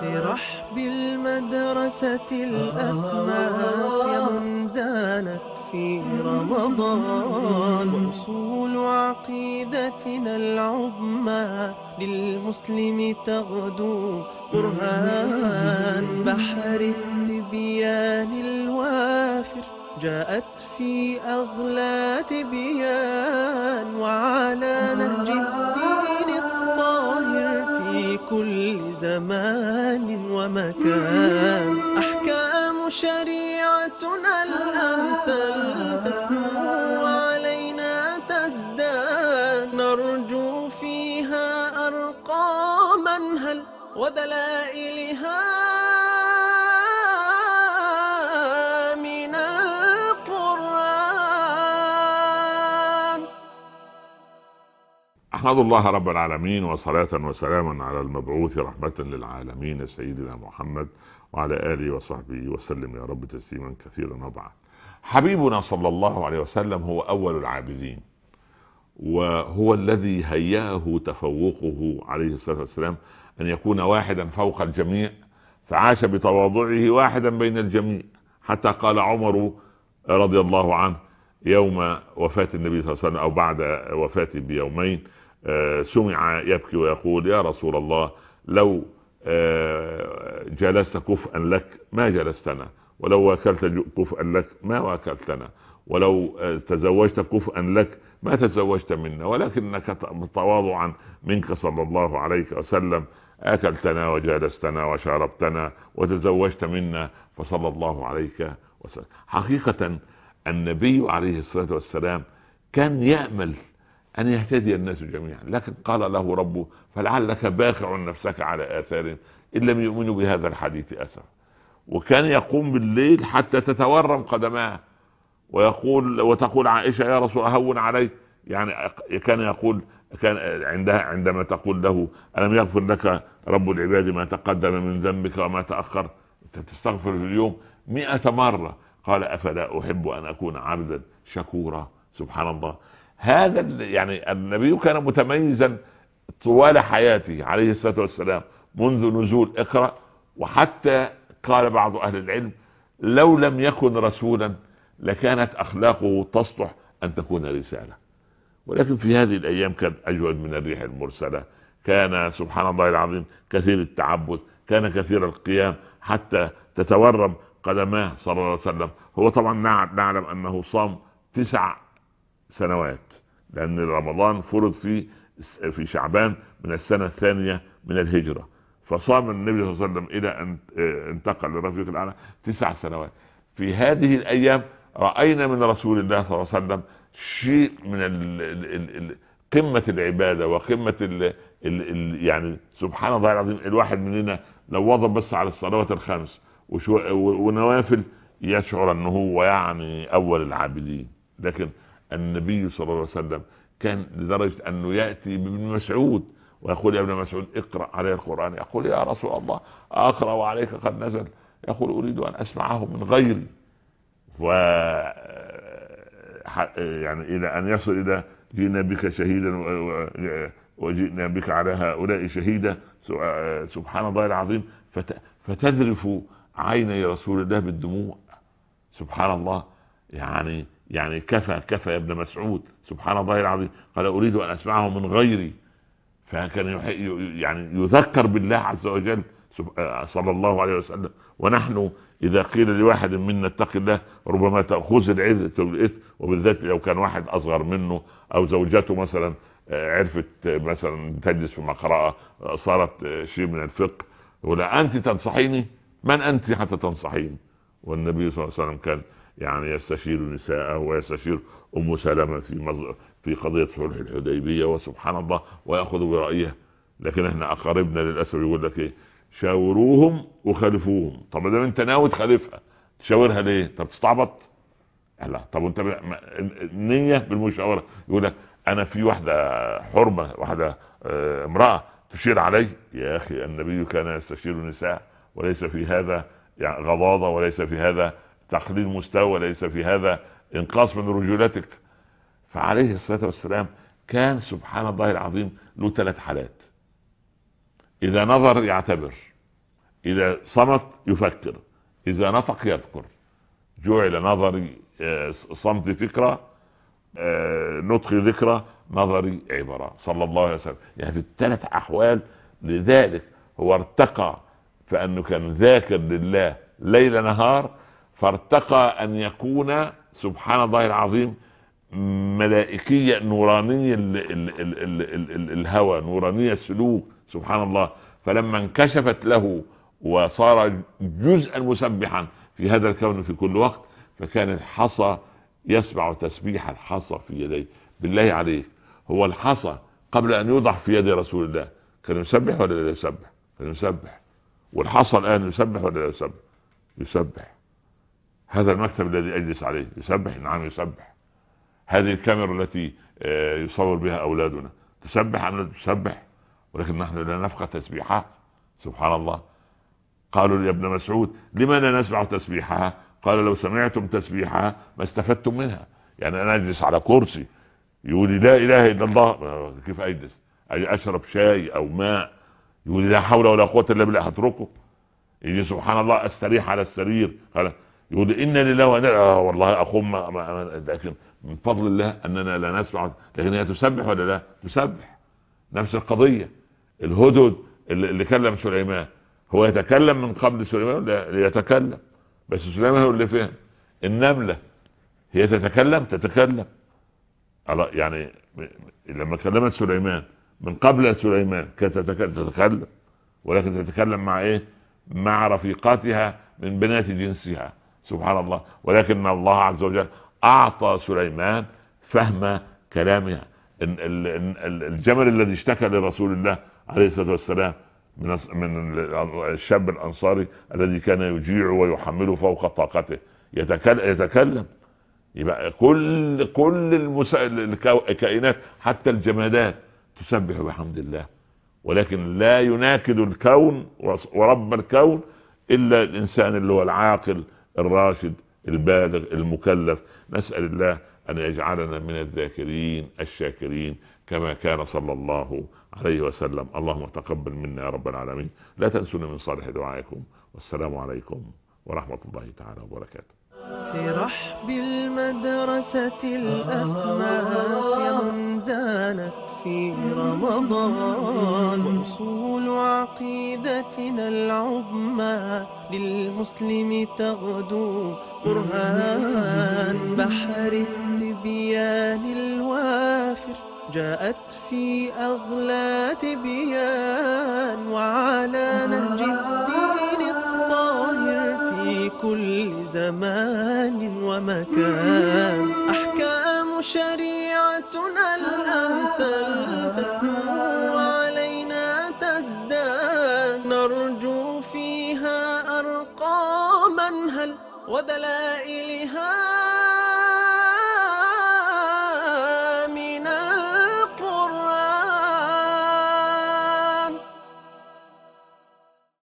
برحب المدرسة الأسماء يا من زانت في رمضان، وأصول عقيدتنا العظمى للمسلم تغدو برهان. بحر التبيان الوافر جاءت في أغلى تبيان، وعلى نهج الدين الطاهر في كل زمان ومكان. أحكام شريعتنا الأمثل تسمو علينا تزداد، نرجو فيها أرقاما هل ودلائلها من القرآن. أحمد الله رب العالمين، وصلاة وسلاما على المبعوث رحمة للعالمين سيدنا محمد وعلى آله وصحبه وسلم يا رب تسليما كثيرا. وبعد، حبيبنا صلى الله عليه وسلم هو أول العابدين، وهو الذي هيأه تفوقه عليه الصلاة والسلام أن يكون واحدا فوق الجميع، فعاش بتواضعه واحدا بين الجميع، حتى قال عمر رضي الله عنه يوم وفاة النبي صلى الله عليه وسلم أو بعد وفاته بيومين، سمع يبكي ويقول: يا رسول الله، لو جلست كفءا لك ما جلستنا، ولو واكلت كفءا لك ما واكلتنا، ولو تزوجت كفءا لك ما تزوجت منا، ولكنك تواضعا منك صلى الله عليه وسلم أكلتنا وجالستنا وشاربتنا وتزوجت منا، فصلى الله عليك وسلم. حقيقة النبي عليه الصلاة والسلام كان يأمل أن يهتدي الناس جميعا، لكن قال له ربه: فلعلك باخع نفسك على آثار إن لم يؤمنوا بهذا الحديث أسفا. وكان يقوم بالليل حتى تتورم قدماه، وتقول عائشة: يا رسول هون علي. يعني كان يقول، كان عندما تقول له: ألم يغفر لك رب العباد ما تقدم من ذنبك وما تأخر؟ أنت تستغفر في اليوم 100 مرة. قال: أفلا أحب أن أكون عبدا شكورا. سبحان الله. هذا يعني النبي كان متميزا طوال حياته عليه الصلاة والسلام، منذ نزول اقرأ، وحتى قال بعض أهل العلم: لو لم يكن رسولا لكانت أخلاقه تصلح أن تكون رسالة. ولكن في هذه الأيام كان أجود من الريح المرسلة، كان سبحان الله العظيم كثير التعبد، كان كثير القيام حتى تتورم قدماه صلى الله عليه وسلم. هو طبعا نعلم أنه صام 9 سنوات، لأن رمضان فرض في شعبان من السنة الثانية من الهجرة، فصام النبي صلى الله عليه وسلم إلى أن انتقل للرفيق الأعلى 9 سنوات. في هذه الأيام رأينا من رسول الله صلى الله عليه وسلم شيء من قمة العبادة وقمة يعني سبحان الله العظيم. الواحد مننا لو وضب بس على الصلوات الخمس ونوافل يشعر أنه هو يعني أول العابدين. لكن النبي صلى الله عليه وسلم كان لدرجة أنه يأتي بابن مسعود ويقول: يا ابن مسعود اقرأ عليه القرآن. يقول: يا رسول الله أقرأ وعليك قد نزل. يقول: أريد أن أسمعه من غيري. يعني إلى أن يصل إلى: جئنا بك شهيدا وجئنا بك على هؤلاء شهيدا. سبحان الله العظيم. فتذرف عيني رسول الله بالدموع. سبحان الله. يعني كفى يا ابن مسعود. سبحان الله العظيم. قال: أريد أن أسمعه من غيري. فكان يعني يذكر بالله عز وجل صلى الله عليه وسلم. ونحن إذا قيل لواحد منا اتق الله ربما تأخذ العزة والإثم، وبالذات لو كان واحد أصغر منه أو زوجته مثلا عرفت مثلا تجلس في مقرأة صارت شيء من الفقه، ولا أنت تنصحيني؟ من أنت حتى تنصحيني؟ والنبي صلى الله عليه وسلم كان يعني يستشير نساءه ويستشير أم سلمة في قضية صلح الحديبية، وسبحان الله ويأخذ برأيه. لكن احنا أقاربنا للأسف يقول لك ايه؟ شاوروهم وخالفوهم. طب اذا انت ناوي تخالفها تشاورها ليه؟ طب تستعبط؟ لا. طب انت نية بالمشاورة. يقول لك انا في واحدة حرمة، واحدة امرأة تشير علي. يا اخي النبي كان يستشير النساء، وليس في هذا يعني غضاضة، وليس في هذا تقليل مستوى، وليس في هذا انقاص من رجولتك. فعليه الصلاة والسلام كان سبحان الله العظيم له 3 حالات: إذا نظر يعتبر، إذا صمت يفكر، إذا نطق يذكر. جعل نظري صمت فكرة، نطقي ذكرى، نظري عبرة، صلى الله عليه وسلم. يعني في الثلاث أحوال. لذلك هو ارتقى، فأنه كان ذاكر لله ليل نهار، فارتقى أن يكون سبحان الله العظيم ملائكية نورانية الهوى، نورانية السلوك، سبحان الله. فلما انكشفت له وصار جزءا مسبحا في هذا الكون في كل وقت، فكان الحصى يسمع تسبيح الحصى في يديه. بالله عليك، هو الحصى قبل ان يوضع في يد رسول الله كان يسبح ولا لا يسبح؟ كان يسبح. والحصى الان يسبح ولا لا يسبح؟ يسبح. هذا المكتب الذي اجلس عليه يسبح، نعم يسبح. هذه الكاميرا التي يصور بها اولادنا تسبح ام لا تسبح؟ ولكن نحن لا نفقه تسبيحها، سبحان الله. قالوا يا ابن مسعود لما لا نسمع تسبيحها؟ قال لو سمعتم تسبيحها ما استفدتم منها. يعني انا اجلس على كرسي يقول لي لا اله الا الله، كيف اجلس؟ اشرب شاي او ماء يقول لي لا حول ولا قوه الا بالله، هتركه؟ يجي سبحان الله استريح على السرير يقول لي انا لله وانا والله اقوم لكن من فضل الله اننا لا نسمع. لكن هي تسبح ولا لا تسبح؟ نفس القضيه. الهدهد اللي كلم سليمان، هو يتكلم من قبل سليمان ولا يتكلم؟ بس سليمان هو اللي فهم. النملة هي تتكلم يعني لما كلمت سليمان من قبل سليمان كانت تتكلم، ولكن تتكلم مع ايه؟ مع رفيقاتها من بنات جنسها، سبحان الله. ولكن الله عز وجل اعطى سليمان فهم كلامها. الجمل الذي اشتكى لرسول الله عليه الصلاة والسلام من الشاب الانصاري الذي كان يجيع ويحمله فوق طاقته يتكلم. يبقى كل الكائنات حتى الجمادات تسبح بحمد الله، ولكن لا يناكد الكون ورب الكون الا الانسان اللي هو العاقل الراشد البالغ المكلف. نسأل الله ان يجعلنا من الذاكرين الشاكرين كما كان صلى الله عليه وسلم. اللهم تقبل منا يا رب العالمين. لا تنسونا من صالح دعائكم، والسلام عليكم ورحمة الله تعالى وبركاته. في رحب المدرسة الأسماء يا من زانت في رمضان، أصول عقيدتنا العظمى للمسلم تغدو برهان. بحر التبيان الوافر جاءت في أغلى تبيان، وعلى نهج الدين الطاهر في كل زمان ومكان. أحكام شريعتنا الأمثل تسمو علينا تزداد، نرجو فيها أرقاما هل ودلائلها